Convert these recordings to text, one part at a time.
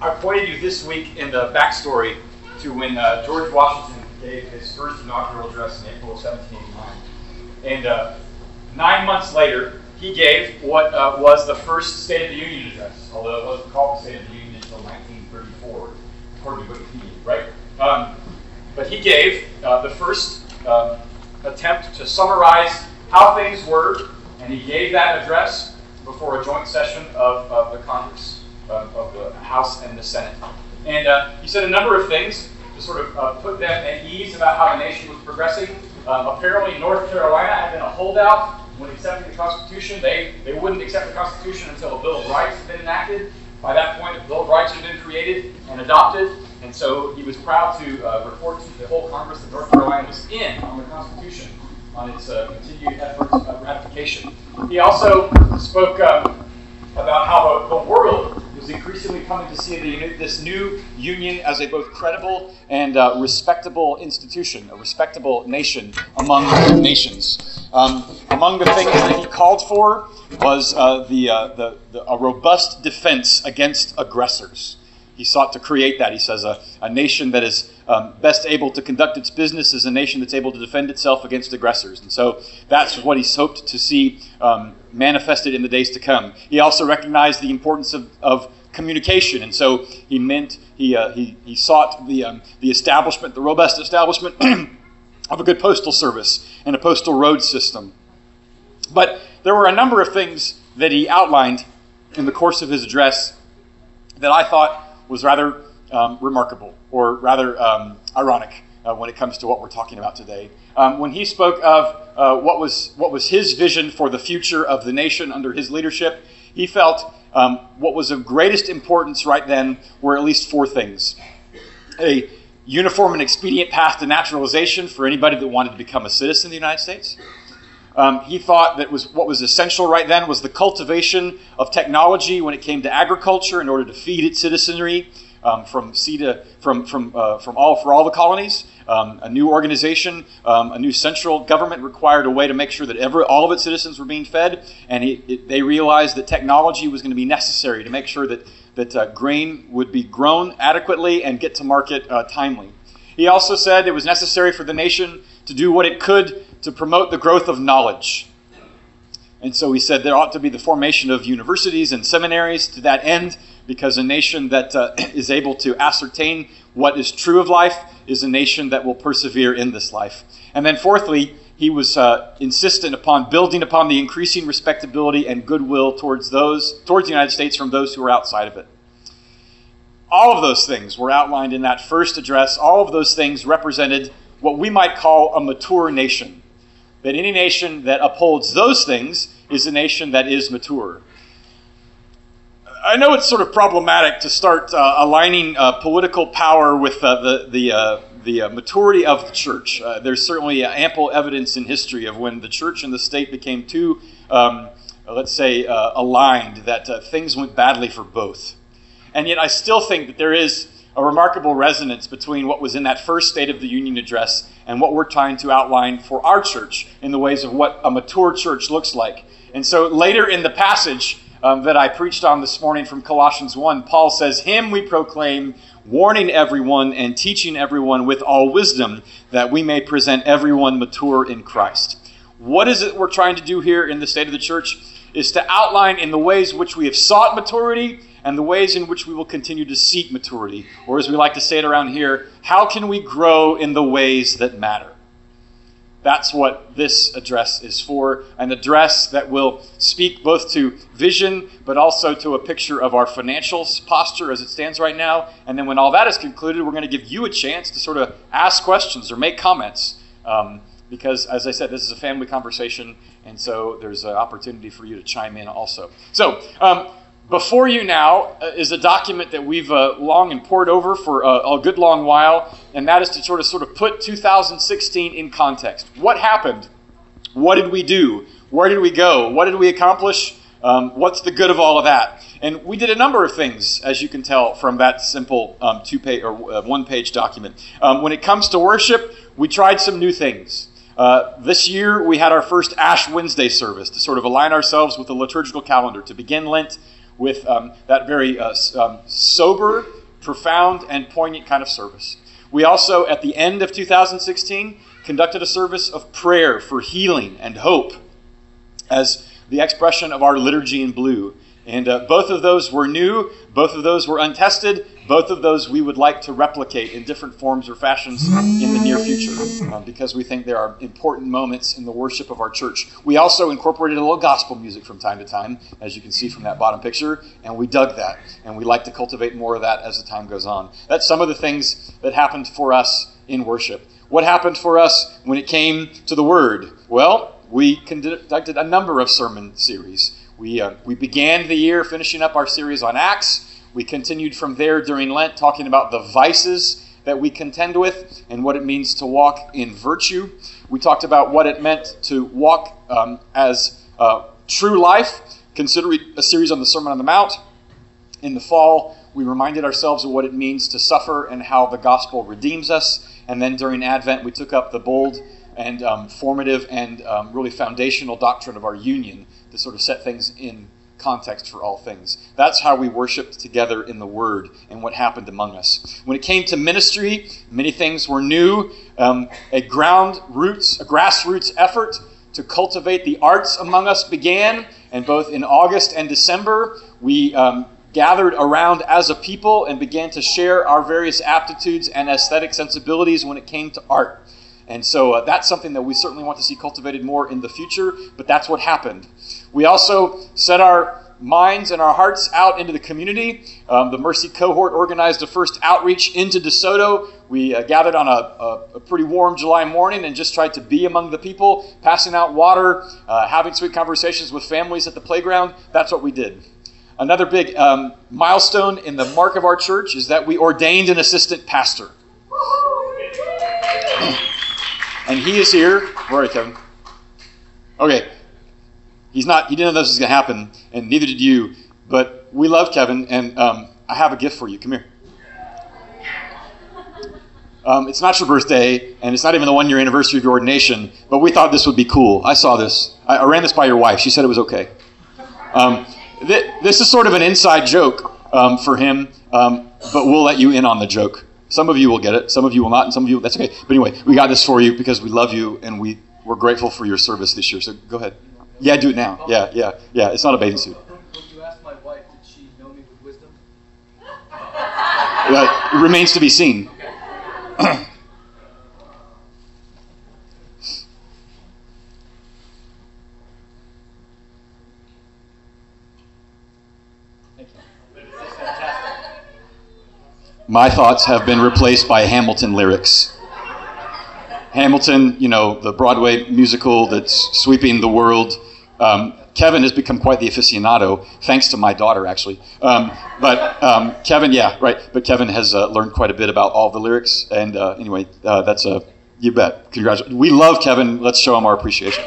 I pointed you this week in the backstory to when George Washington gave his first inaugural address in April of 1789. And 9 months later, he gave what was the first State of the Union address, although it wasn't called the State of the Union until 1934, according to Wikipedia, right? But he gave the first attempt to summarize how things were, and he gave that address before a joint session of the Congress, of the House and the Senate. And he said a number of things to sort of put them at ease about how the nation was progressing. Apparently, North Carolina had been a holdout when accepting the Constitution. They wouldn't accept the Constitution until a Bill of Rights had been enacted. By that point, the Bill of Rights had been created and adopted, and so he was proud to report to the whole Congress that North Carolina was in on the Constitution, on its continued efforts of ratification. He also spoke about how the world was increasingly coming to see this new union as a both credible and respectable institution, a respectable nation among nations. Among the things that he called for was a robust defense against aggressors. He sought to create that. He says a nation that is best able to conduct its business is a nation that's able to defend itself against aggressors. And so that's what he hoped to see manifested in the days to come. He also recognized the importance of communication, and so he sought the establishment, the robust establishment of a good postal service and a postal road system. But there were a number of things that he outlined in the course of his address that I thought was rather remarkable, or rather ironic when it comes to what we're talking about today. When he spoke of what was his vision for the future of the nation under his leadership, he felt what was of greatest importance right then were at least four things. A uniform and expedient path to naturalization for anybody that wanted to become a citizen of the United States. He thought that what was essential right then was the cultivation of technology when it came to agriculture in order to feed its citizenry for all the colonies. A new organization, a new central government required a way to make sure that all of its citizens were being fed, and they realized that technology was going to be necessary to make sure that grain would be grown adequately and get to market timely. He also said it was necessary for the nation to do what it could to promote the growth of knowledge. And so he said there ought to be the formation of universities and seminaries to that end, because a nation that is able to ascertain what is true of life is a nation that will persevere in this life. And then fourthly, he was insistent upon building upon the increasing respectability and goodwill towards the United States from those who are outside of it. All of those things were outlined in that first address. All of those things represented what we might call a mature nation. That any nation that upholds those things is a nation that is mature. I know it's sort of problematic to start aligning political power with the maturity of the church. There's certainly ample evidence in history of when the church and the state became too, aligned, that things went badly for both. And yet I still think that there is a remarkable resonance between what was in that first State of the Union address and what we're trying to outline for our church in the ways of what a mature church looks like. And so later in the passage that I preached on this morning from Colossians 1, Paul says, "Him we proclaim, warning everyone and teaching everyone with all wisdom, that we may present everyone mature in Christ." What is it we're trying to do here in the state of the church? Is to outline in the ways in which we have sought maturity and the ways in which we will continue to seek maturity. Or as we like to say it around here, how can we grow in the ways that matter? That's what this address is for, an address that will speak both to vision, but also to a picture of our financial posture as it stands right now. And then when all that is concluded, we're going to give you a chance to sort of ask questions or make comments. Because, as I said, this is a family conversation, and so there's an opportunity for you to chime in also. So, before you now is a document that we've long and pored over for a good long while, and that is to sort of put 2016 in context. What happened? What did we do? Where did we go? What did we accomplish? What's the good of all of that? And we did a number of things, as you can tell from that simple one-page document. When it comes to worship, we tried some new things. This year, we had our first Ash Wednesday service to sort of align ourselves with the liturgical calendar. To begin Lent, with that very sober, profound, and poignant kind of service. We also, at the end of 2016, conducted a service of prayer for healing and hope as the expression of our liturgy in blue. And both of those were new, both of those were untested, both of those we would like to replicate in different forms or fashions in the near future because we think there are important moments in the worship of our church. We also incorporated a little gospel music from time to time, as you can see from that bottom picture, and we dug that, and we like to cultivate more of that as the time goes on. That's some of the things that happened for us in worship. What happened for us when it came to the Word? Well, we conducted a number of sermon series. We began the year finishing up our series on Acts. We continued from there during Lent talking about the vices that we contend with and what it means to walk in virtue. We talked about what it meant to walk as true life, considering a series on the Sermon on the Mount. In the fall, we reminded ourselves of what it means to suffer and how the gospel redeems us. And then during Advent, we took up the bold and formative and really foundational doctrine of our union to sort of set things in context for all things. That's how we worshiped together in the Word and what happened among us. When it came to ministry, many things were new. A grassroots effort to cultivate the arts among us began, and both in August and December, we gathered around as a people and began to share our various aptitudes and aesthetic sensibilities when it came to art. And so that's something that we certainly want to see cultivated more in the future, but that's what happened. We also set our minds and our hearts out into the community. The Mercy Cohort organized the first outreach into DeSoto. We gathered on a pretty warm July morning and just tried to be among the people, passing out water, having sweet conversations with families at the playground. That's what we did. Another big milestone in the mark of our church is that we ordained an assistant pastor. And he is here. Where are you, Kevin? Okay. He didn't know this was going to happen, and neither did you. But we love Kevin, and I have a gift for you. Come here. It's not your birthday, and it's not even the 1-year anniversary of your ordination, but we thought this would be cool. I saw this. I ran this by your wife. She said it was okay. This is sort of an inside joke for him, but we'll let you in on the joke. Some of you will get it, some of you will not, and some of you, that's okay. But anyway, we got this for you because we love you and we're grateful for your service this year. So go ahead. Yeah, do it now. Yeah. It's not a bathing suit. When you asked my wife, did she know me with wisdom? It remains to be seen. Okay. My thoughts have been replaced by Hamilton lyrics. Hamilton, the Broadway musical that's sweeping the world. Kevin has become quite the aficionado, thanks to my daughter, actually. But Kevin, yeah, right. But Kevin has learned quite a bit about all the lyrics. And anyway, that's you bet. Congratulations. We love Kevin. Let's show him our appreciation.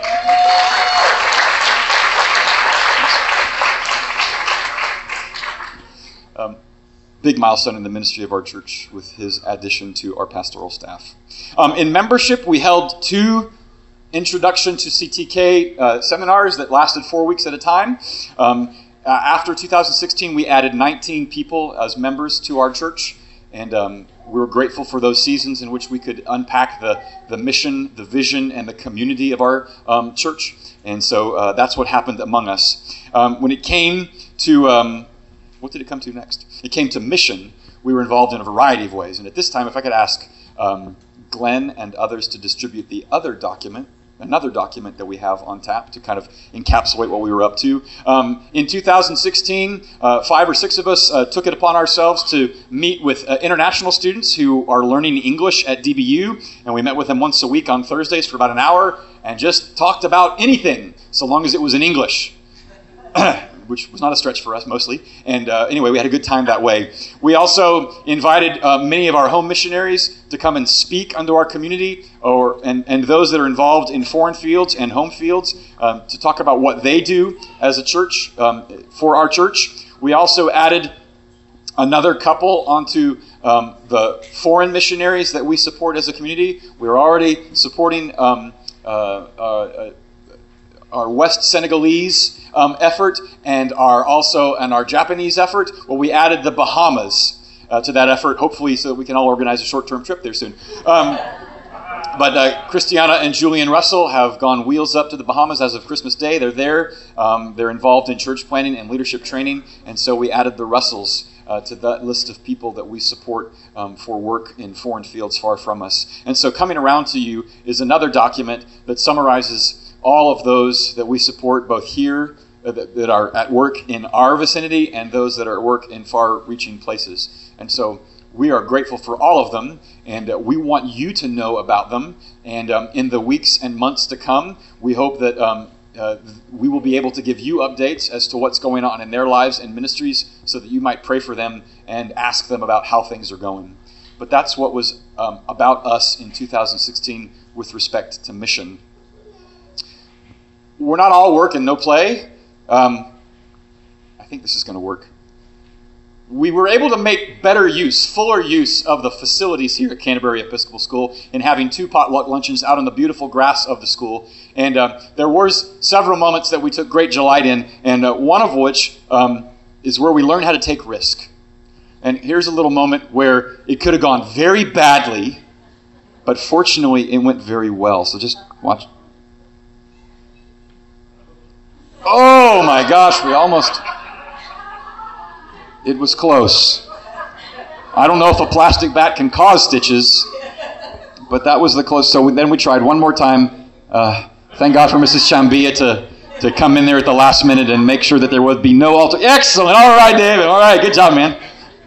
Big milestone in the ministry of our church with his addition to our pastoral staff. In membership, we held 2 introduction to CTK seminars that lasted 4 weeks at a time. After 2016, we added 19 people as members to our church, and we were grateful for those seasons in which we could unpack the mission, the vision, and the community of our church. And so that's what happened among us. When it came to... what did it come to next? It came to mission. We were involved in a variety of ways. And at this time, if I could ask Glenn and others to distribute another document that we have on tap to kind of encapsulate what we were up to. In 2016, 5 or 6 of us took it upon ourselves to meet with international students who are learning English at DBU. And we met with them once a week on Thursdays for about an hour and just talked about anything so long as it was in English. Which was not a stretch for us mostly. And anyway, we had a good time that way. We also invited many of our home missionaries to come and speak unto our community, and those that are involved in foreign fields and home fields to talk about what they do as a church for our church. We also added another couple onto the foreign missionaries that we support as a community. We're already supporting our West Senegalese effort and our Japanese effort, well, we added the Bahamas to that effort, hopefully so that we can all organize a short-term trip there soon. But Christiana and Julian Russell have gone wheels up to the Bahamas as of Christmas Day. They're there. They're involved in church planning and leadership training, and so we added the Russells to that list of people that we support for work in foreign fields far from us. And so coming around to you is another document that summarizes all of those that we support, both here that are at work in our vicinity and those that are at work in far-reaching places. And so we are grateful for all of them, and we want you to know about them. And in the weeks and months to come, we hope that we will be able to give you updates as to what's going on in their lives and ministries so that you might pray for them and ask them about how things are going. But that's what was about us in 2016 with respect to mission. We're not all work and no play. I think this is going to work. We were able to make fuller use of the facilities here at Canterbury Episcopal School in having 2 potluck luncheons out on the beautiful grass of the school. And there were several moments that we took great delight in, and one of which is where we learned how to take risk. And here's a little moment where it could have gone very badly, but fortunately it went very well. So just watch. Oh my gosh, it was close. I don't know if a plastic bat can cause stitches, but that was the close. So then we tried one more time. Thank God for Mrs. Chambia to come in there at the last minute and make sure that there would be no alter. Excellent. All right, David. All right. Good job, man.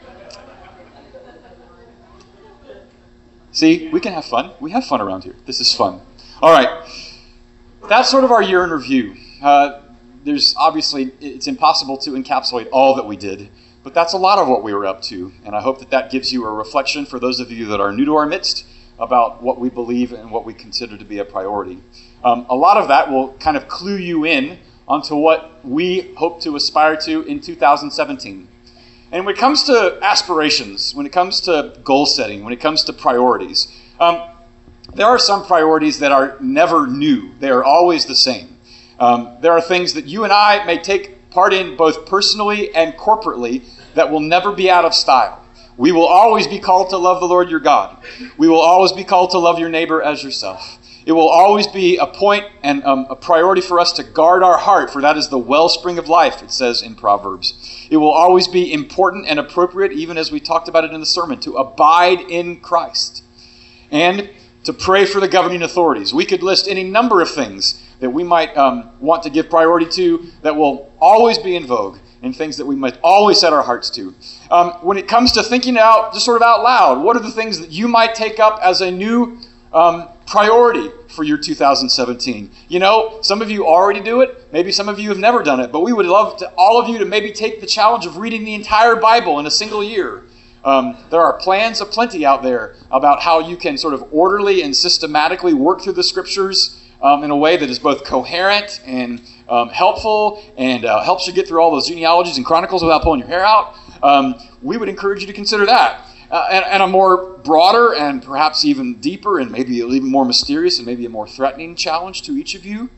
See, we can have fun. We have fun around here. This is fun. All right. That's sort of our year in review. There's obviously, it's impossible to encapsulate all that we did, but that's a lot of what we were up to. And I hope that gives you a reflection for those of you that are new to our midst about what we believe and what we consider to be a priority. A lot of that will kind of clue you in onto what we hope to aspire to in 2017. And when it comes to aspirations, when it comes to goal setting, when it comes to priorities, there are some priorities that are never new. They are always the same. There are things that you and I may take part in both personally and corporately that will never be out of style. We will always be called to love the Lord your God. We will always be called to love your neighbor as yourself. It will always be a point and a priority for us to guard our heart, for that is the wellspring of life, it says in Proverbs. It will always be important and appropriate, even as we talked about it in the sermon, to abide in Christ and to pray for the governing authorities. We could list any number of things that we might want to give priority to that will always be in vogue and things that we might always set our hearts to. When it comes to thinking out, just sort of out loud, what are the things that you might take up as a new priority for your 2017? You know, some of you already do it. Maybe some of you have never done it, but we would love all of you to maybe take the challenge of reading the entire Bible in a single year. There are plans aplenty out there about how you can sort of orderly and systematically work through the scriptures in a way that is both coherent and helpful and helps you get through all those genealogies and chronicles without pulling your hair out. We would encourage you to consider that. And a more broader and perhaps even deeper and maybe even more mysterious and maybe a more threatening challenge to each of you.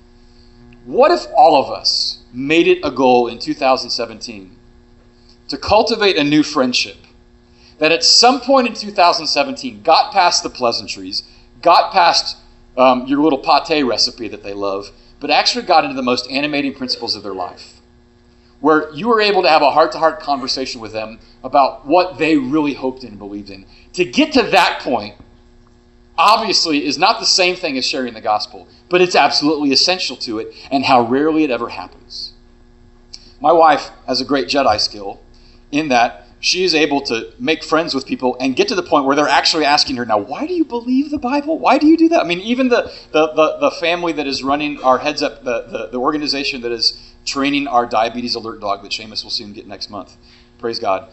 What if all of us made it a goal in 2017 to cultivate a new friendship that at some point in 2017 got past the pleasantries, got past your little pate recipe that they love, but actually got into the most animating principles of their life, where you were able to have a heart-to-heart conversation with them about what they really hoped and believed in. To get to that point, obviously, is not the same thing as sharing the gospel, but it's absolutely essential to it, and how rarely it ever happens. My wife has a great Jedi skill in that she is able to make friends with people and get to the point where they're actually asking her, now, why do you believe the Bible? Why do you do that? I mean, even the family that is running our Heads Up, the organization that is training our diabetes alert dog that Seamus will soon get next month, praise God,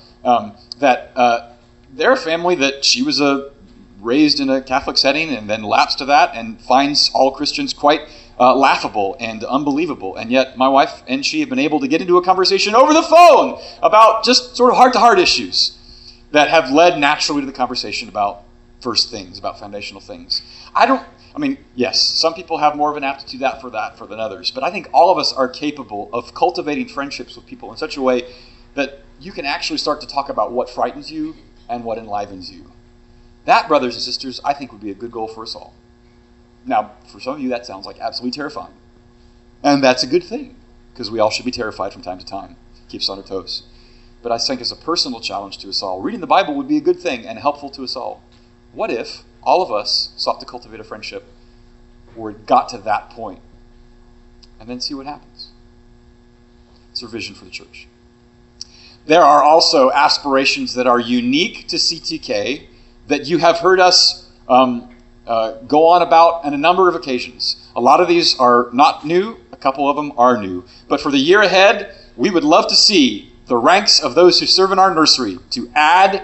they're a family that she was raised in a Catholic setting and then lapsed to that and finds all Christians quite laughable and unbelievable. And yet my wife and she have been able to get into a conversation over the phone about just sort of heart-to-heart issues that have led naturally to the conversation about first things, about foundational things. I mean, yes, some people have more of an aptitude for that than others, but I think all of us are capable of cultivating friendships with people in such a way that you can actually start to talk about what frightens you and what enlivens you. That, brothers and sisters, I think would be a good goal for us all. Now, for some of you, that sounds like absolutely terrifying. And that's a good thing, because we all should be terrified from time to time. Keeps us on our toes. But I think as a personal challenge to us all, reading the Bible would be a good thing and helpful to us all. What if all of us sought to cultivate a friendship or got to that point and then see what happens? It's our vision for the church. There are also aspirations that are unique to CTK that you have heard us go on about on a number of occasions. A lot of these are not new. A couple of them are new. But for the year ahead, we would love to see the ranks of those who serve in our nursery to add,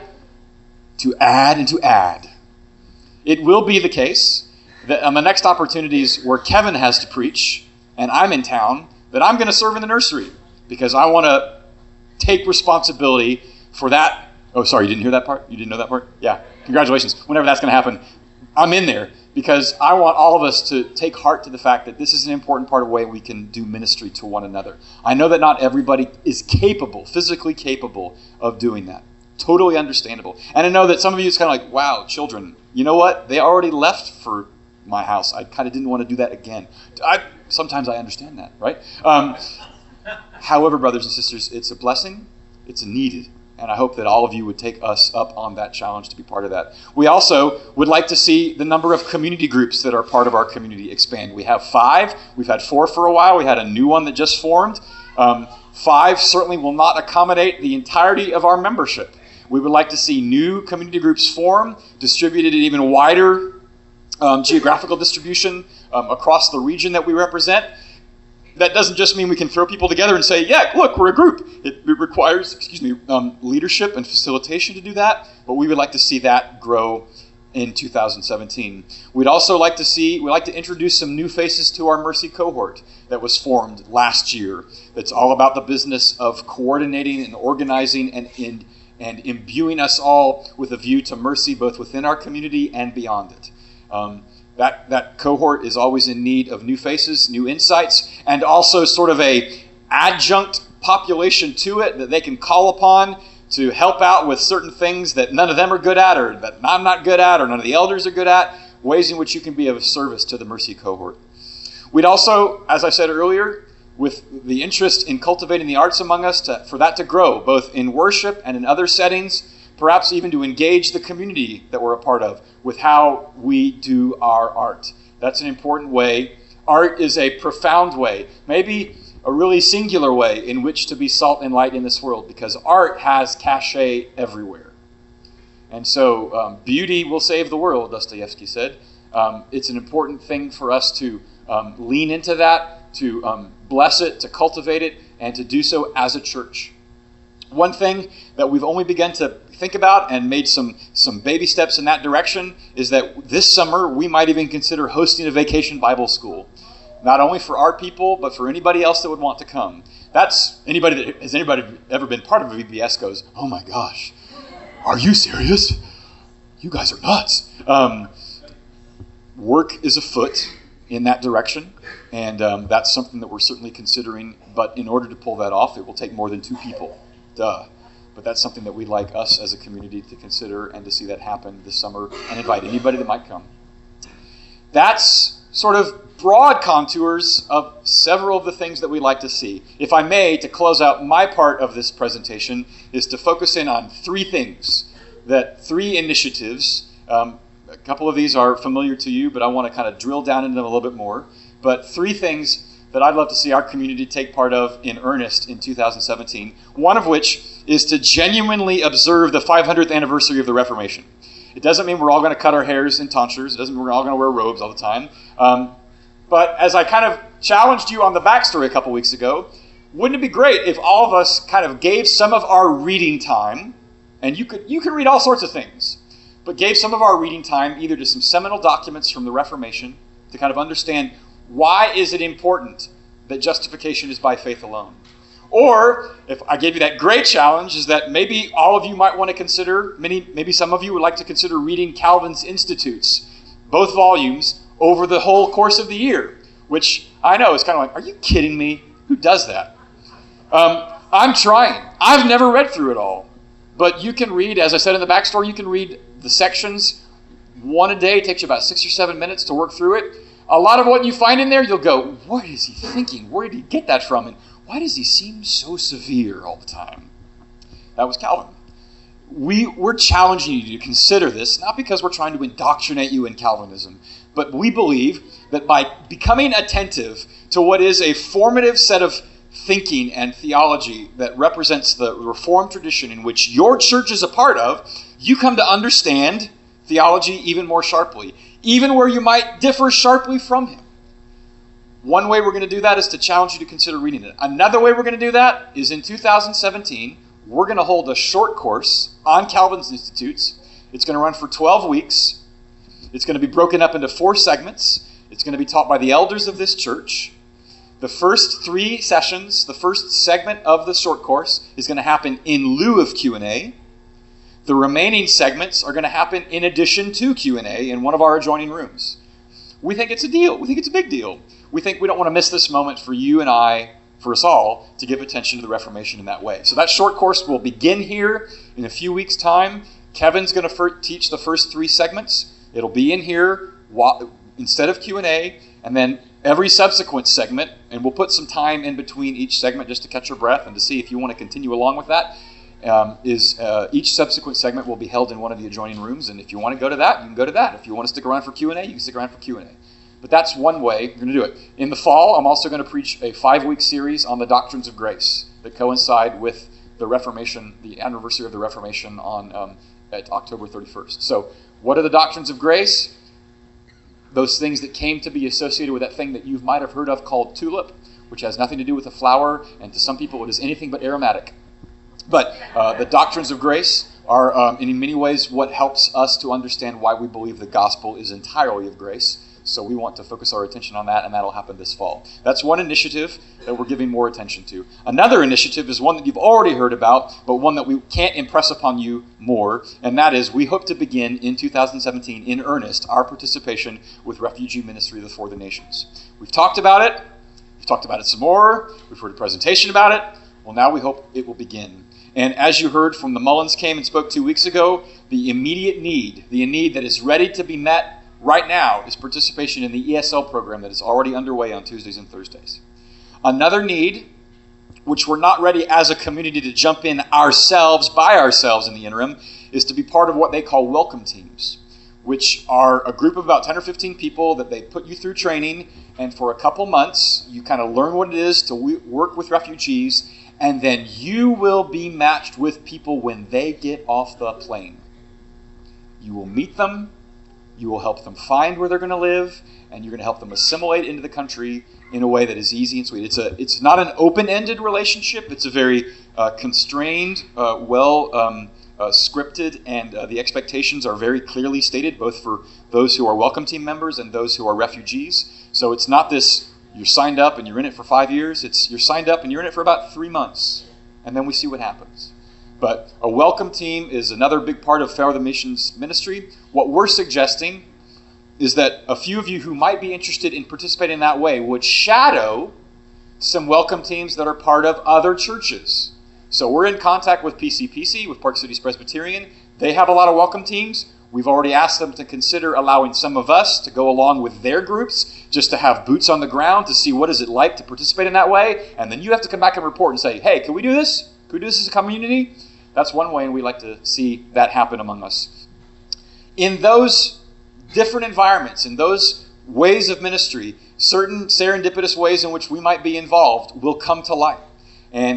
and to add. It will be the case that on the next opportunities where Kevin has to preach and I'm in town, that I'm going to serve in the nursery because I want to take responsibility for that. Oh, sorry, you didn't hear that part? You didn't know that part? Yeah. Congratulations. Whenever that's going to happen, I'm in there because I want all of us to take heart to the fact that this is an important part of the way we can do ministry to one another. I know that not everybody is capable, physically capable of doing that. Totally understandable. And I know that some of you is kind of like, wow, children, you know what? They already left for my house. I kind of didn't want to do that again. Sometimes I understand that, right? However, brothers and sisters, it's a blessing. It's needed. And I hope that all of you would take us up on that challenge to be part of that. We also would like to see the number of community groups that are part of our community expand. We have 5. We've had 4 for a while. We had a new one that just formed. 5 certainly will not accommodate the entirety of our membership. We would like to see new community groups form, distributed in even wider geographical distribution across the region that we represent. That doesn't just mean we can throw people together and say, yeah, look, we're a group. It requires, leadership and facilitation to do that, but we would like to see that grow in 2017. We'd like to introduce some new faces to our Mercy cohort that was formed last year. That's all about the business of coordinating and organizing and imbuing us all with a view to mercy both within our community and beyond it. That cohort is always in need of new faces, new insights, and also sort of a adjunct population to it that they can call upon to help out with certain things that none of them are good at or that I'm not good at or none of the elders are good at, ways in which you can be of service to the Mercy cohort. We'd also, as I said earlier, with the interest in cultivating the arts among us, for that to grow, both in worship and in other settings, perhaps even to engage the community that we're a part of with how we do our art. That's an important way. Art is a profound way, maybe a really singular way in which to be salt and light in this world, because art has cachet everywhere. And so beauty will save the world, Dostoevsky said. It's an important thing for us to lean into that, to bless it, to cultivate it, and to do so as a church. One thing that we've only begun to think about and made some baby steps in that direction is that this summer we might even consider hosting a vacation Bible school. Not only for our people, but for anybody else that would want to come. Has anybody ever been part of a VBS goes, oh my gosh, are you serious? You guys are nuts. Work is afoot in that direction, and that's something that we're certainly considering, but in order to pull that off, it will take more than 2 people. Duh. But that's something that we'd like us as a community to consider and to see that happen this summer and invite anybody that might come. That's sort of broad contours of several of the things that we'd like to see. If I may, to close out my part of this presentation, is to focus in on 3 things, 3 initiatives. A couple of these are familiar to you, but I want to kind of drill down into them a little bit more. But 3 things that I'd love to see our community take part of in earnest in 2017, one of which is to genuinely observe the 500th anniversary of the Reformation. It doesn't mean we're all going to cut our hairs in tonsures. It doesn't mean we're all going to wear robes all the time. But as I kind of challenged you on the backstory a couple weeks ago, wouldn't it be great if all of us kind of gave some of our reading time, and you can read all sorts of things, but gave some of our reading time either to some seminal documents from the Reformation to kind of understand why is it important that justification is by faith alone? Or, if I gave you that great challenge, is that maybe all of you might want to consider, maybe some of you would like to consider reading Calvin's Institutes, both volumes, over the whole course of the year, which I know is kind of like, are you kidding me? Who does that? I'm trying. I've never read through it all. But you can read, as I said in the backstory, you can read the sections one a day. It takes you about 6 or 7 minutes to work through it. A lot of what you find in there, you'll go, what is he thinking? Where did he get that from? And why does he seem so severe all the time? That was Calvin. We're challenging you to consider this, not because we're trying to indoctrinate you in Calvinism, but we believe that by becoming attentive to what is a formative set of thinking and theology that represents the Reformed tradition in which your church is a part of, you come to understand theology even more sharply, even where you might differ sharply from him. One way we're going to do that is to challenge you to consider reading it. Another way we're going to do that is in 2017, we're going to hold a short course on Calvin's Institutes. It's going to run for 12 weeks. It's going to be broken up into 4 segments. It's going to be taught by the elders of this church. The first 3 sessions, the first segment of the short course is going to happen in lieu of Q&A. The remaining segments are going to happen in addition to Q&A in one of our adjoining rooms. We think it's a deal. We think it's a big deal. We think we don't want to miss this moment for you and I, for us all, to give attention to the Reformation in that way. So that short course will begin here in a few weeks' time. Kevin's going to teach the first 3 segments. It'll be in here instead of Q&A, and then every subsequent segment, and we'll put some time in between each segment just to catch your breath and to see if you want to continue along with that, each subsequent segment will be held in one of the adjoining rooms, and if you want to go to that, you can go to that. If you want to stick around for Q&A, you can stick around for Q&A. But that's one way we're going to do it. In the fall, I'm also going to preach a 5-week series on the doctrines of grace that coincide with the Reformation, the anniversary of the Reformation at October 31st. So what are the doctrines of grace? Those things that came to be associated with that thing that you might have heard of called tulip, which has nothing to do with a flower, and to some people it is anything but aromatic. But the doctrines of grace are in many ways what helps us to understand why we believe the gospel is entirely of grace. So we want to focus our attention on that, and that'll happen this fall. That's one initiative that we're giving more attention to. Another initiative is one that you've already heard about, but one that we can't impress upon you more, and that is we hope to begin in 2017 in earnest our participation with refugee ministry before the nations. We've talked about it. We've talked about it some more. We've heard a presentation about it. Well, now we hope it will begin. And as you heard from the Mullins came and spoke 2 weeks ago, the immediate need, the need that is ready to be met right now is participation in the ESL program that is already underway on Tuesdays and Thursdays. Another need, which we're not ready as a community to jump in ourselves, by ourselves in the interim, is to be part of what they call welcome teams, which are a group of about 10 or 15 people that they put you through training, and for a couple months, you kind of learn what it is to work with refugees, and then you will be matched with people when they get off the plane. You will meet them, you will help them find where they're going to live, and you're going to help them assimilate into the country in a way that is easy and sweet. It's not an open-ended relationship. It's a very constrained, scripted, and the expectations are very clearly stated, both for those who are welcome team members and those who are refugees. So it's not this, you're signed up and you're in it for 5 years. It's you're signed up and you're in it for about 3 months, and then we see what happens. But a welcome team is another big part of Farewell the Missions ministry. What we're suggesting is that a few of you who might be interested in participating in that way would shadow some welcome teams that are part of other churches. So we're in contact with PCPC, with Park Cities Presbyterian. They have a lot of welcome teams. We've already asked them to consider allowing some of us to go along with their groups, just to have boots on the ground to see what is it like to participate in that way. And then you have to come back and report and say, hey, can we do this? Can we do this as a community? That's one way, and we like to see that happen among us. In those different environments, in those ways of ministry, certain serendipitous ways in which we might be involved will come to light. And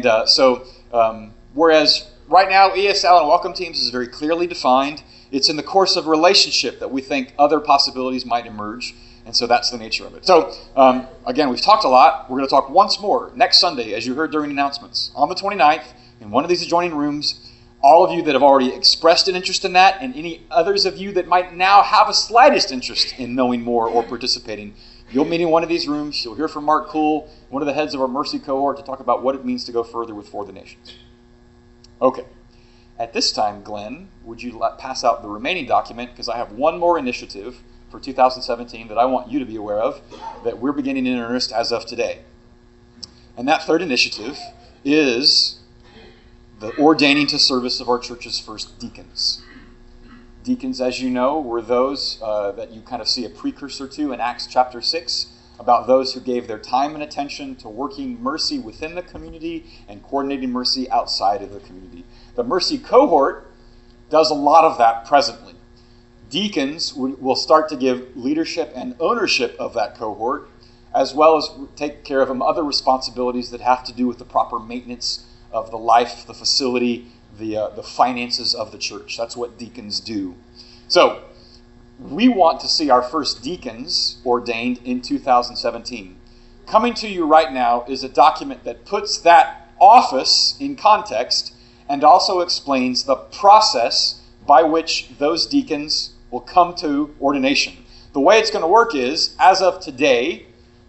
whereas right now ESL and welcome teams is very clearly defined, it's in the course of relationship that we think other possibilities might emerge. And so that's the nature of it. So again, we've talked a lot. We're going to talk once more next Sunday, as you heard during the announcements, on the 29th, in one of these adjoining rooms. All of you that have already expressed an interest in that, and any others of you that might now have a slightest interest in knowing more or participating, you'll meet in one of these rooms. You'll hear from Mark Kuhl, one of the heads of our Mercy cohort, to talk about what it means to go further with For the Nations. Okay. At this time, Glenn, would you pass out the remaining document, because I have one more initiative for 2017 that I want you to be aware of, that we're beginning in earnest as of today. And that third initiative is the ordaining to service of our church's first deacons. Deacons, as you know, were those that you kind of see a precursor to in Acts chapter 6, about those who gave their time and attention to working mercy within the community and coordinating mercy outside of the community. The mercy cohort does a lot of that presently. Deacons will start to give leadership and ownership of that cohort, as well as take care of other responsibilities that have to do with the proper maintenance of the life, the facility, the finances of the church. That's what deacons do. So, we want to see our first deacons ordained in 2017. Coming to you right now is a document that puts that office in context and also explains the process by which those deacons will come to ordination. The way it's going to work is, as of today,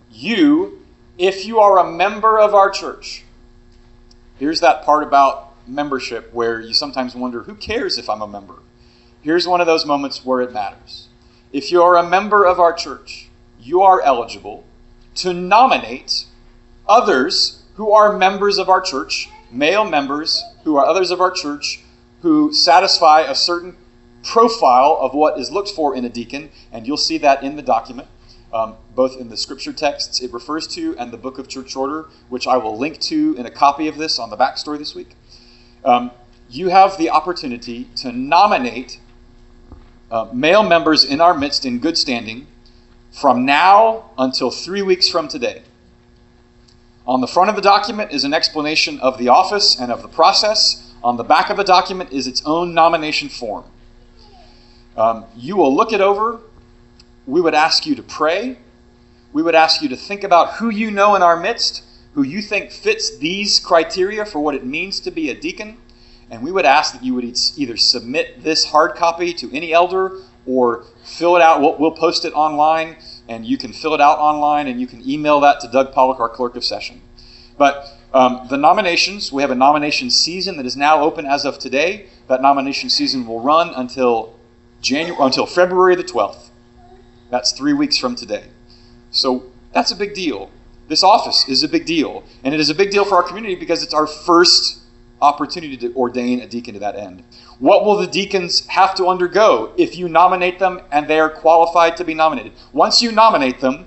if you are a member of our church, here's that part about membership where you sometimes wonder, who cares if I'm a member? Here's one of those moments where it matters. If you're a member of our church, you are eligible to nominate others who are members of our church, male members who are others of our church, who satisfy a certain profile of what is looked for in a deacon, and you'll see that in the document, both in the scripture texts it refers to and the book of church order, which I will link to in a copy of this on the backstory this week. You have the opportunity to nominate male members in our midst in good standing from now until 3 weeks from today. On the front of the document is an explanation of the office and of the process. On the back of the document is its own nomination form. You will look it over. We would ask you to pray. We would ask you to think about who you know in our midst, who you think fits these criteria for what it means to be a deacon. And we would ask that you would either submit this hard copy to any elder or fill it out. We'll post it online, and you can fill it out online, and you can email that to Doug Pollock, our clerk of session. But the nominations, we have a nomination season that is now open as of today. That nomination season will run until February the 12th. That's 3 weeks from today. So that's a big deal. This office is a big deal. And it is a big deal for our community because it's our first opportunity to ordain a deacon to that end. What will the deacons have to undergo if you nominate them and they are qualified to be nominated? Once you nominate them,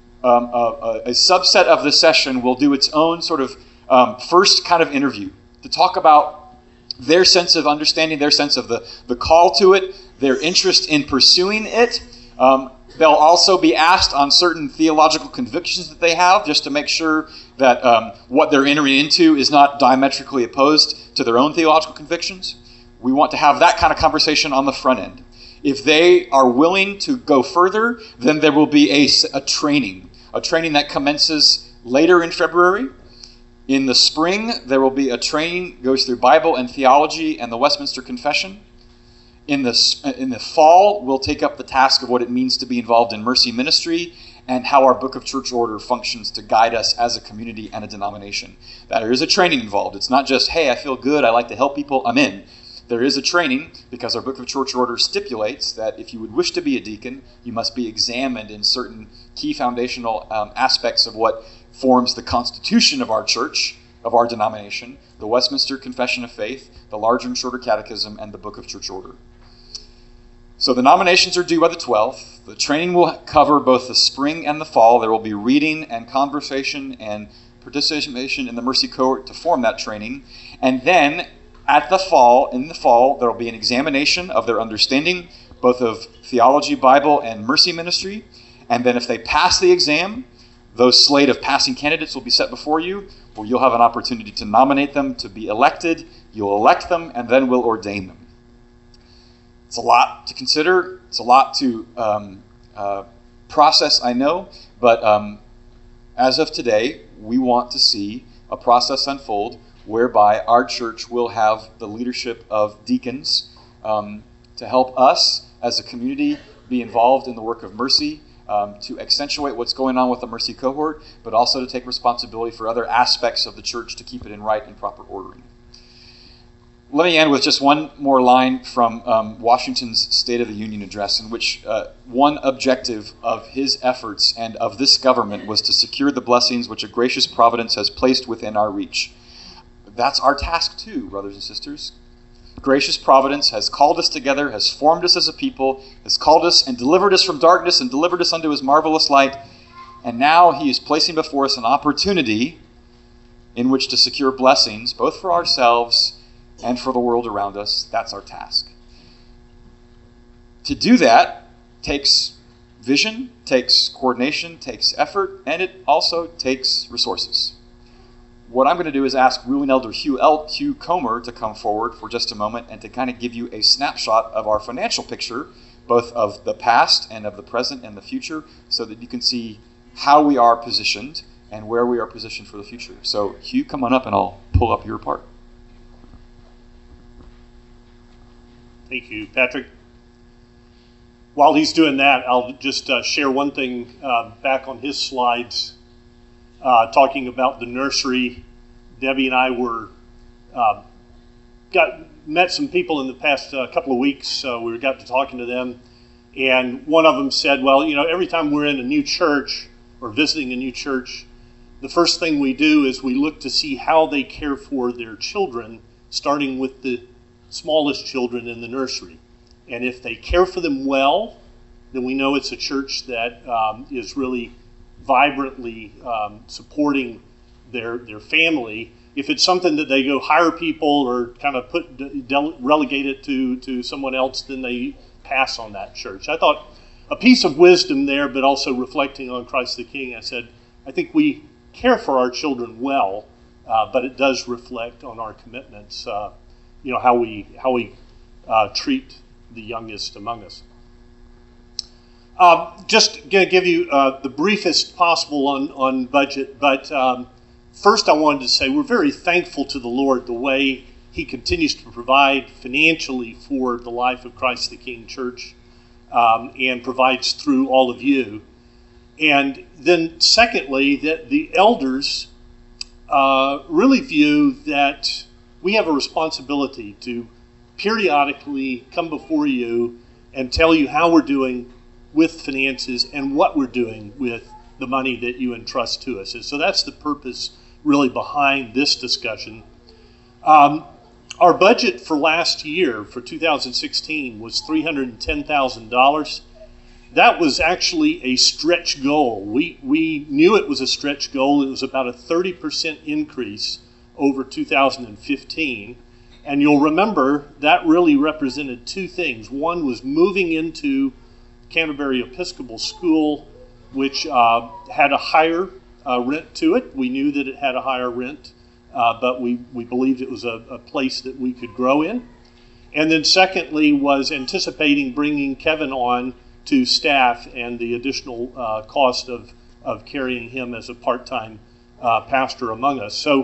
a subset of the session will do its own sort of first kind of interview to talk about their sense of understanding, their sense of the call to it, their interest in pursuing it. They'll also be asked on certain theological convictions that they have, just to make sure that what they're entering into is not diametrically opposed to their own theological convictions. We want to have that kind of conversation on the front end. If they are willing to go further, then there will be a training that commences later in February. In the spring, there will be a training that goes through Bible and theology and the Westminster Confession. In the fall, we'll take up the task of what it means to be involved in mercy ministry and how our Book of Church Order functions to guide us as a community and a denomination. There is a training involved. It's not just, hey, I feel good, I like to help people, I'm in. There is a training because our Book of Church Order stipulates that if you would wish to be a deacon, you must be examined in certain key foundational aspects of what forms the constitution of our church, of our denomination, the Westminster Confession of Faith, the Larger and Shorter Catechism, and the Book of Church Order. So the nominations are due by the 12th. The training will cover both the spring and the fall. There will be reading and conversation and participation in the Mercy Cohort to form that training. And then in the fall, there will be an examination of their understanding, both of theology, Bible, and mercy ministry. And then if they pass the exam, those slate of passing candidates will be set before you, where you'll have an opportunity to nominate them to be elected. You'll elect them, and then we'll ordain them. It's a lot to consider. It's a lot to process, I know. But as of today, we want to see a process unfold whereby our church will have the leadership of deacons to help us as a community be involved in the work of mercy, to accentuate what's going on with the Mercy Cohort, but also to take responsibility for other aspects of the church to keep it in right and proper ordering. Let me end with just one more line from Washington's State of the Union address, in which one objective of his efforts and of this government was to secure the blessings which a gracious providence has placed within our reach. That's our task too, brothers and sisters. Gracious providence has called us together, has formed us as a people, has called us and delivered us from darkness and delivered us unto his marvelous light. And now he is placing before us an opportunity in which to secure blessings, both for ourselves and for the world around us. That's our task. To do that takes vision, takes coordination, takes effort, and it also takes resources. What I'm going to do is ask Ruling Elder Hugh Comer to come forward for just a moment and to kind of give you a snapshot of our financial picture, both of the past and of the present and the future, so that you can see how we are positioned and where we are positioned for the future. So Hugh, come on up and I'll pull up your part. Thank you, Patrick. While he's doing that, I'll just share one thing back on his slides, talking about the nursery. Debbie and I met some people in the past couple of weeks. We got to talking to them, and one of them said, well, every time we're in a new church or visiting a new church, the first thing we do is we look to see how they care for their children, starting with the smallest children in the nursery. And if they care for them well, then we know it's a church that is really vibrantly supporting their family. If it's something that they go hire people or kind of relegate it to someone else, then they pass on that church. I thought a piece of wisdom there, but also reflecting on Christ the King. I said, I think we care for our children well, but it does reflect on our commitments. How we treat the youngest among us. Just going to give you the briefest possible on budget, but first I wanted to say we're very thankful to the Lord the way he continues to provide financially for the life of Christ the King Church, and provides through all of you. And then secondly, that the elders really view that we have a responsibility to periodically come before you and tell you how we're doing with finances and what we're doing with the money that you entrust to us. And so that's the purpose really behind this discussion. Our budget for last year, for 2016, was $310,000. That was actually a stretch goal. We knew it was a stretch goal. It was about a 30% increase over 2015. And you'll remember that really represented two things. One was moving into Canterbury Episcopal School, which had a higher rent to it. We knew that it had a higher rent, but we believed it was a place that we could grow in. And then secondly was anticipating bringing Kevin on to staff and the additional cost of carrying him as a part-time pastor among us. So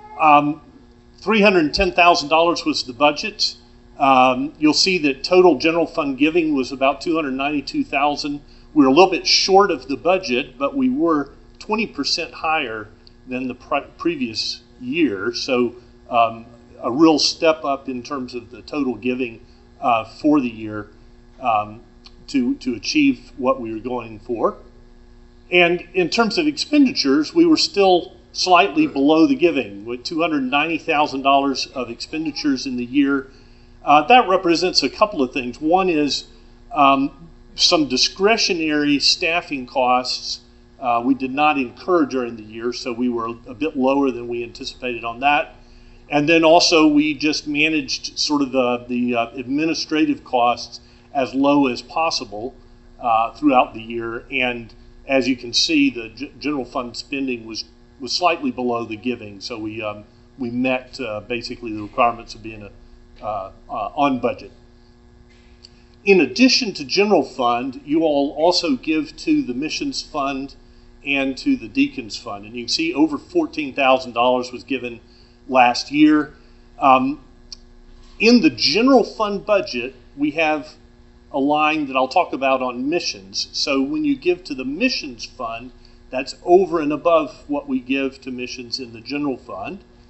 $310,000 was the budget. You'll see that total general fund giving was about $292,000. We were a little bit short of the budget, but we were 20% higher than the previous year. So a real step up in terms of the total giving for the year to achieve what we were going for. And in terms of expenditures, we were still slightly below the giving with $290,000 of expenditures in the year. That represents a couple of things. One is some discretionary staffing costs we did not incur during the year, so we were a bit lower than we anticipated on that. And then also we just managed sort of the administrative costs as low as possible throughout the year. And as you can see, the general fund spending was slightly below the giving, so we met basically the requirements of being on budget. In addition to general fund, you all also give to the missions fund and to the deacons fund, and you can see over $14,000 was given last year. In the general fund budget, we have a line that I'll talk about on missions. So when you give to the missions fund, that's over and above what we give to missions in the general fund.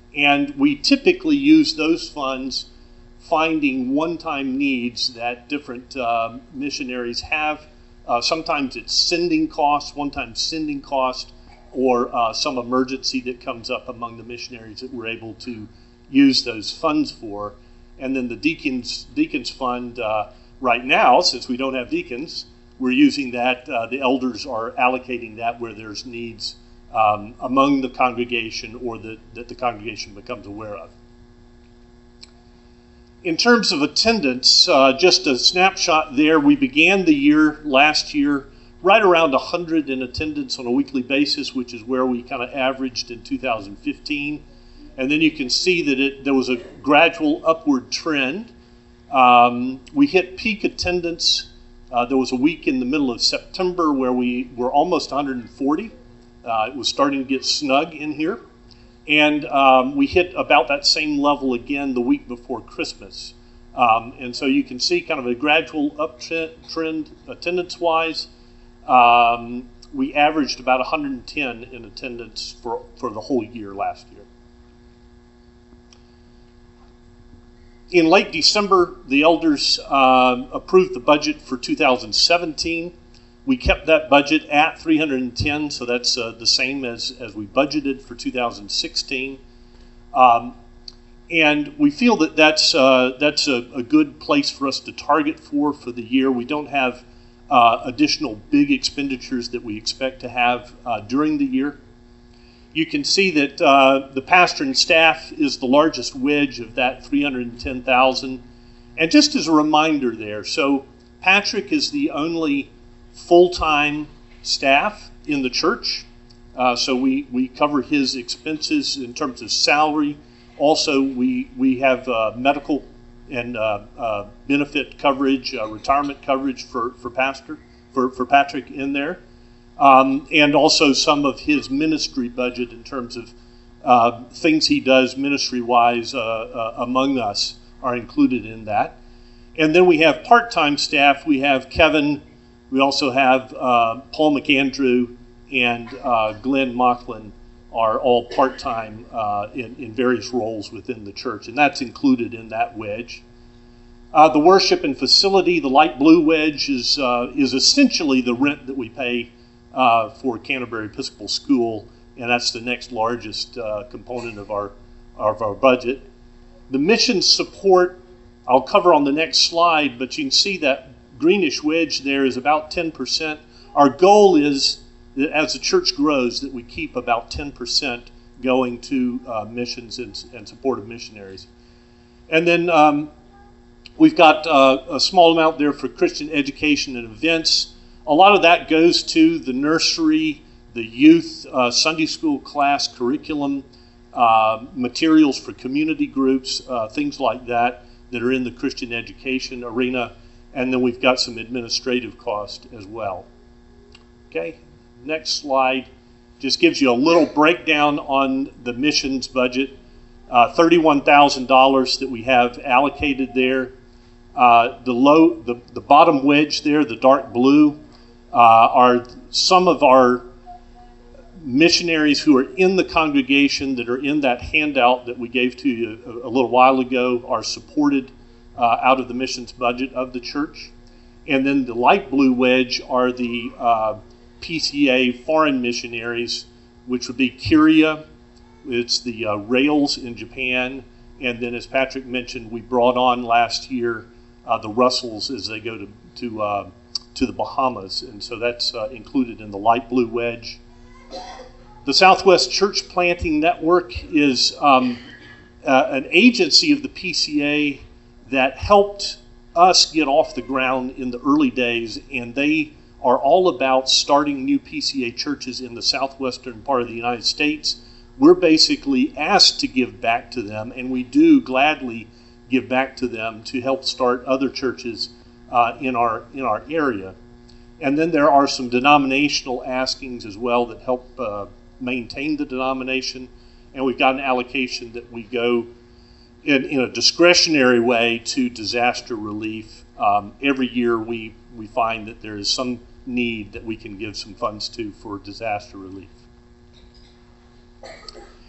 And we typically use those funds finding one-time needs that different missionaries have. Sometimes it's sending costs, one-time sending cost, or some emergency that comes up among the missionaries that we're able to use those funds for. And then the deacons fund, right now, since we don't have deacons, we're using that. The elders are allocating that where there's needs among the congregation or that the congregation becomes aware of. In terms of attendance, just a snapshot there, we began the year last year right around 100 in attendance on a weekly basis, which is where we kind of averaged in 2015. And then you can see that there was a gradual upward trend. We hit peak attendance. There was a week in the middle of September where we were almost 140. It was starting to get snug in here. And we hit about that same level again the week before Christmas. And so you can see kind of a gradual uptrend attendance-wise. We averaged about 110 in attendance for the whole year last year. In late December, the elders approved the budget for 2017. We kept that budget at 310, so that's the same as we budgeted for 2016. And we feel that that's a good place for us to target for the year. We don't have additional big expenditures that we expect to have during the year. You can see that the pastor and staff is the largest wedge of that 310,000. And just as a reminder there, so Patrick is the only full-time staff in the church. So we cover his expenses in terms of salary. Also, we have medical and benefit coverage, retirement coverage for Patrick in there. And also some of his ministry budget in terms of things he does ministry-wise among us are included in that. And then we have part-time staff. We have Kevin. We also have Paul McAndrew and Glenn Mocklin are all part-time in various roles within the church, and that's included in that wedge. The worship and facility, the light blue wedge, is essentially the rent that we pay for Canterbury Episcopal School, and that's the next largest component of our budget. The mission support, I'll cover on the next slide, but you can see that greenish wedge there is about 10%. Our goal is that as the church grows, that we keep about 10% going to missions and support of missionaries. And then we've got a small amount there for Christian education and events. A lot of that goes to the nursery, the youth, Sunday school class curriculum, materials for community groups, things like that are in the Christian education arena. And then we've got some administrative cost as well. Okay, next slide just gives you a little breakdown on the missions budget. $31,000 that we have allocated there. The bottom wedge there, the dark blue, are some of our missionaries who are in the congregation that are in that handout that we gave to you a little while ago are supported out of the missions budget of the church. And then the light blue wedge are the PCA foreign missionaries, which would be Kyria, it's the Rails in Japan, and then as Patrick mentioned, we brought on last year the Russells as they go to the Bahamas, and so that's included in the light blue wedge. The Southwest Church Planting Network is an agency of the PCA that helped us get off the ground in the early days, and they are all about starting new PCA churches in the southwestern part of the United States. We're basically asked to give back to them, and we do gladly give back to them to help start other churches in our area. And then there are some denominational askings as well that help maintain the denomination, and we've got an allocation that we go in a discretionary way to disaster relief. Every year we find that there is some need that we can give some funds to for disaster relief.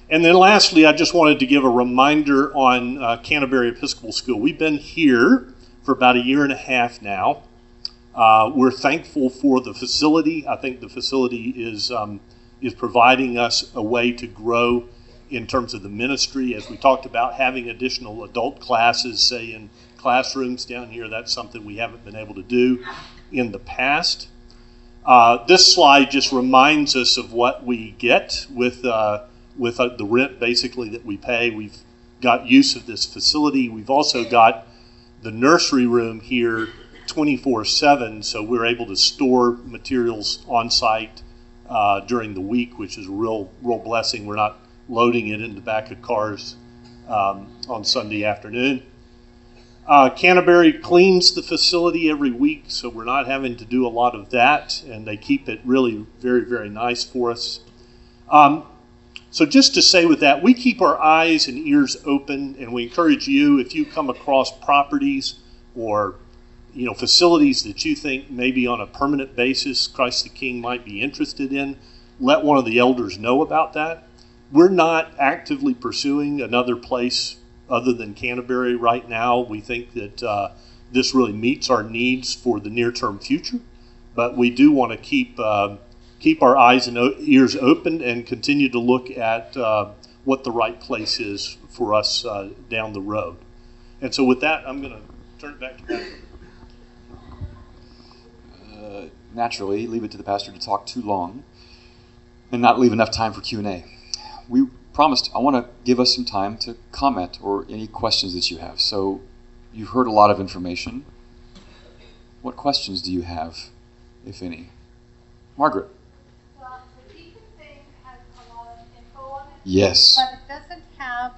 And then lastly, I just wanted to give a reminder on Canterbury Episcopal School. We've been here for about a year and a half now. We're thankful for the facility. I think the facility is providing us a way to grow in terms of the ministry. As we talked about, having additional adult classes, say in classrooms down here, that's something we haven't been able to do in the past. This slide just reminds us of what we get with the rent basically that we pay. We've got use of this facility. We've also got the nursery room here 24/7, so we're able to store materials on site during the week, which is a real blessing. We're not loading it in the back of cars on Sunday afternoon. Canterbury cleans the facility every week, so we're not having to do a lot of that, and they keep it really very, very nice for us. So just to say with that, we keep our eyes and ears open, and we encourage you, if you come across properties or facilities that you think maybe on a permanent basis Christ the King might be interested in, let one of the elders know about that. We're not actively pursuing another place other than Canterbury right now. We think that this really meets our needs for the near-term future, but we do want to keep our eyes and ears open and continue to look at what the right place is for us down the road. And so with that, I'm going to turn it back to Patrick. Naturally, leave it to the pastor to talk too long and not leave enough time for Q&A. We promised I want to give us some time to comment or any questions that you have. So you've heard a lot of information. What questions do you have, if any? Margaret. Well, the deacon thing has a lot of info on it. Yes. But it doesn't have,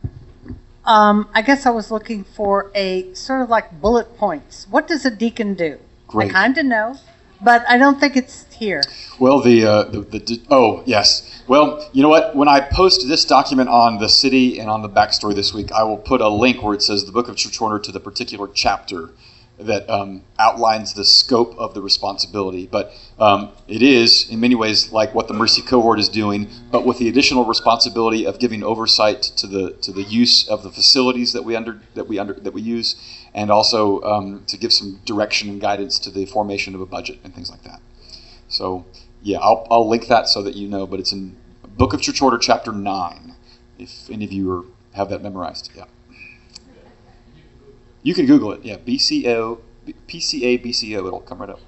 I guess I was looking for a sort of like bullet points. What does a deacon do? Great. I kind of know, but I don't think it's here. Well, oh, yes. Well, you know what? When I post this document on the city and on the backstory this week, I will put a link where it says the Book of Church Order to the particular chapter that outlines the scope of the responsibility. But it is, in many ways, like what the Mercy Cohort is doing, but with the additional responsibility of giving oversight to the use of the facilities that we use, and also to give some direction and guidance to the formation of a budget and things like that. So, yeah, I'll link that so that you know, but it's in Book of Church Order, chapter 9, if any of you have that memorized. Yeah. You can Google it, yeah, PCA, BCO, it'll come right up.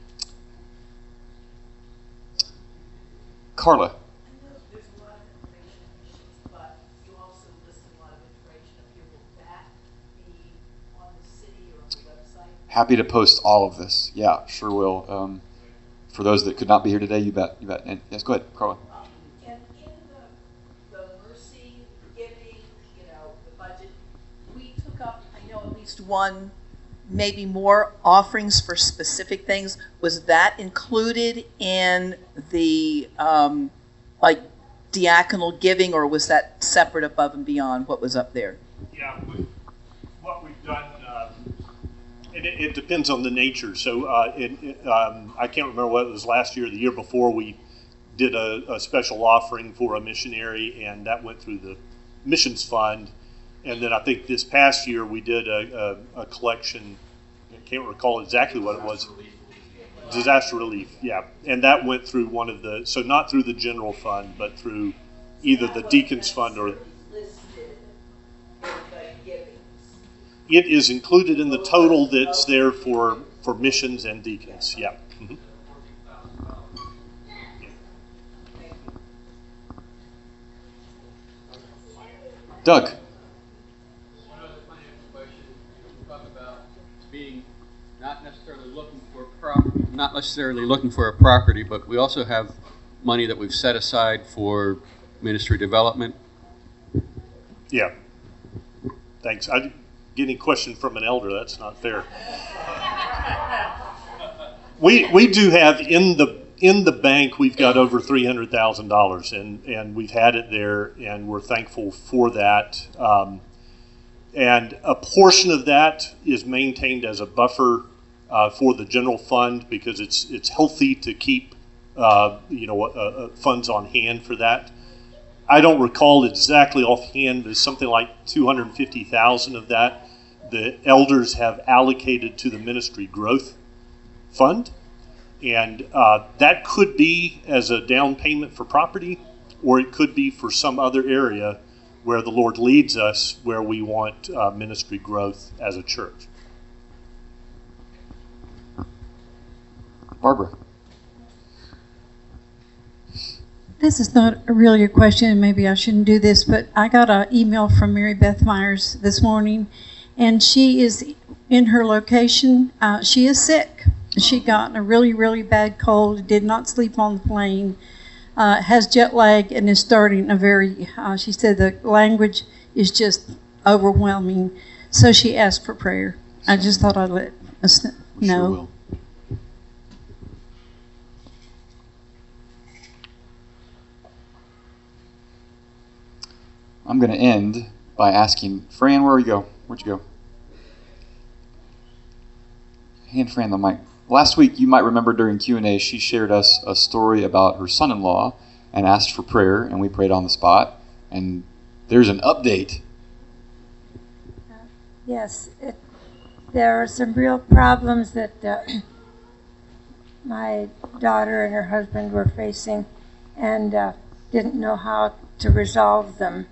Carla. There's a lot of information on missions, but you also list a lot of information up here. Will that be on the city or on the website? Happy to post all of this. Yeah, sure will. For those that could not be here today, you bet. And, yes, go ahead, Carla. And in the mercy giving, the budget, we took up, I know at least one, maybe more offerings for specific things. Was that included in the diaconal giving, or was that separate above and beyond what was up there? Yeah, what we've done, it depends on the nature. So I can't remember whether it was last year or the year before, we did a special offering for a missionary, and that went through the missions fund. And then I think this past year we did a collection. I can't recall exactly what it was. Disaster relief, yeah. And that went through one of the, so not through the general fund, but through either the deacons fund or. It is included in the total that's there for missions and deacons, yeah. Mm-hmm. Doug. One other financial question. You talk about being not necessarily looking for a property, but we also have money that we've set aside for ministry development. Yeah. Thanks. I getting a question from an elder. That's not fair. We do have in the bank. We've got over $300,000, and we've had it there, and we're thankful for that. And a portion of that is maintained as a buffer for the general fund, because it's healthy to keep funds on hand for that. I don't recall exactly offhand, there's something like 250,000 of that the elders have allocated to the ministry growth fund. And that could be as a down payment for property, or it could be for some other area where the Lord leads us, where we want ministry growth as a church. Barbara. This is not really a question, and maybe I shouldn't do this, but I got an email from Mary Beth Myers this morning, and she is in her location. She is sick. She got a really, really bad cold, did not sleep on the plane, has jet lag, and is starting a very, she said the language is just overwhelming. So she asked for prayer. I just thought I'd let us We know. sure will. I'm going to end by asking Fran, where'd you go? Hand Fran the mic. Last week, you might remember during Q&A, she shared us a story about her son-in-law and asked for prayer, and we prayed on the spot. And there's an update. Yes, there are some real problems that my daughter and her husband were facing, and didn't know how to resolve them.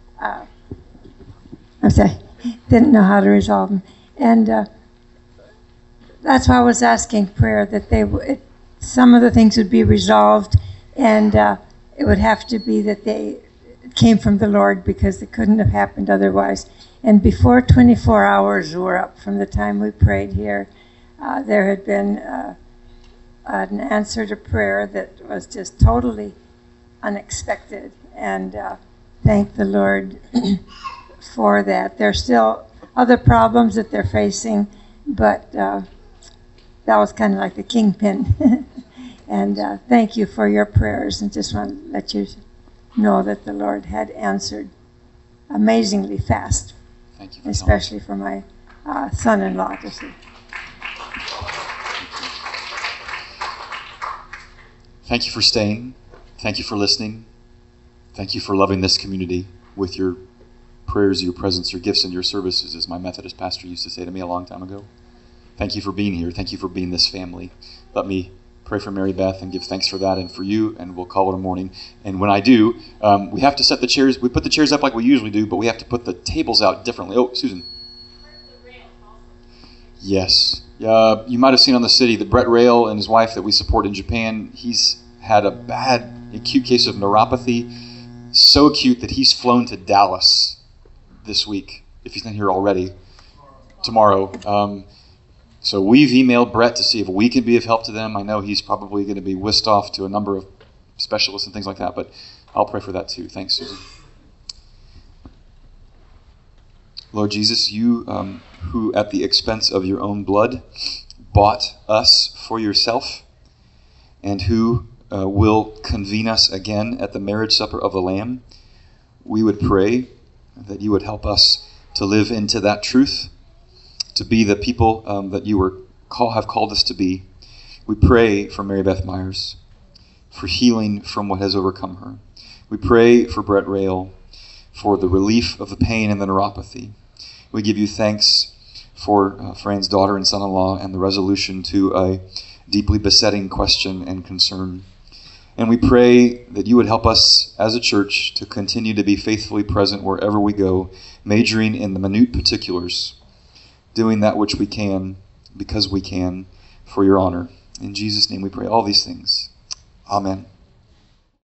Didn't know how to resolve them, and that's why I was asking prayer that some of the things would be resolved, and it would have to be that they came from the Lord, because it couldn't have happened otherwise. And before 24 hours were up from the time we prayed here, there had been an answer to prayer that was just totally unexpected, and thank the Lord for that. There's still other problems that they're facing, but that was kind of like the kingpin. And thank you for your prayers, and just want to let you know that the Lord had answered amazingly fast. Thank you. Especially for my son-in-law to see. Thank you for staying. Thank you for listening. Thank you for loving this community with your prayers, your presence, your gifts, and your services, as my Methodist pastor used to say to me a long time ago. Thank you for being here. Thank you for being this family. Let me pray for Mary Beth and give thanks for that and for you, and we'll call it a morning. And when I do, we have to set the chairs. We put the chairs up like we usually do, but we have to put the tables out differently. Oh, Susan. Yes. You might have seen on the city that Brett Rail and his wife that we support in Japan, he's had a bad, acute case of neuropathy, so acute that he's flown to Dallas this week, if he's not here already, tomorrow. So we've emailed Brett to see if we can be of help to them. I know he's probably going to be whisked off to a number of specialists and things like that, but I'll pray for that too. Thanks, Susan. Lord Jesus, you who at the expense of your own blood bought us for yourself, and who will convene us again at the marriage supper of the Lamb, we would pray that you would help us to live into that truth, to be the people that you have called us to be. We pray for Mary Beth Myers, for healing from what has overcome her. We pray for Brett Rail, for the relief of the pain and the neuropathy. We give you thanks for Fran's daughter and son-in-law and the resolution to a deeply besetting question and concern. And we pray that you would help us as a church to continue to be faithfully present wherever we go, majoring in the minute particulars, doing that which we can because we can for your honor. In Jesus' name we pray all these things. Amen.